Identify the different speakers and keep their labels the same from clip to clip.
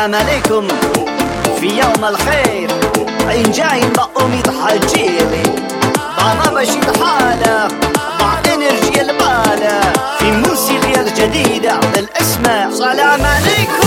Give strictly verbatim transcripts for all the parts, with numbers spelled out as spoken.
Speaker 1: سلام عليكم في يوم الخير، عين جايين بأميض حجيلي بعضا بشيد حالة مع انرجي البالة في موسيقى الجديدة بالاسماء. سلام عليكم.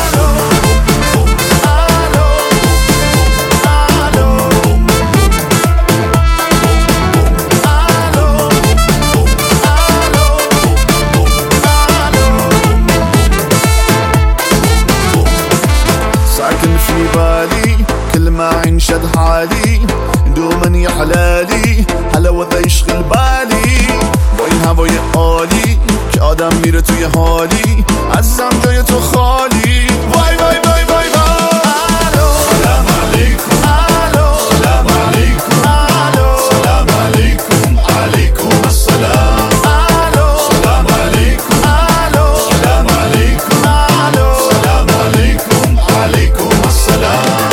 Speaker 2: ساكن في بالي كل ما عين شد حالي دوما يا حلالي حلاوة يشغل بالي با این هوای عالی که آدم میره توی حالی عزیزم جای تو خالی. وای وای وای وای وای. سلام علیکم. سلام علیکم. سلام علیکم. علیکم السلام. سلام علیکم. سلام علیکم. سلام علیکم. علیکم السلام.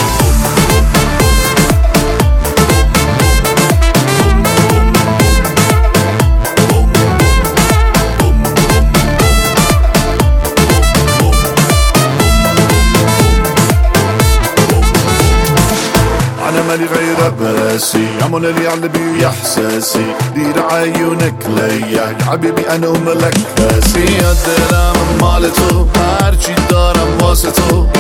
Speaker 2: أنا مالي غير براسي عمل اللي على بي إحساسي دير عيونك ليا يا حبيبي أنا وملك راسي الدرام مالتو هرچی دارم واسه تو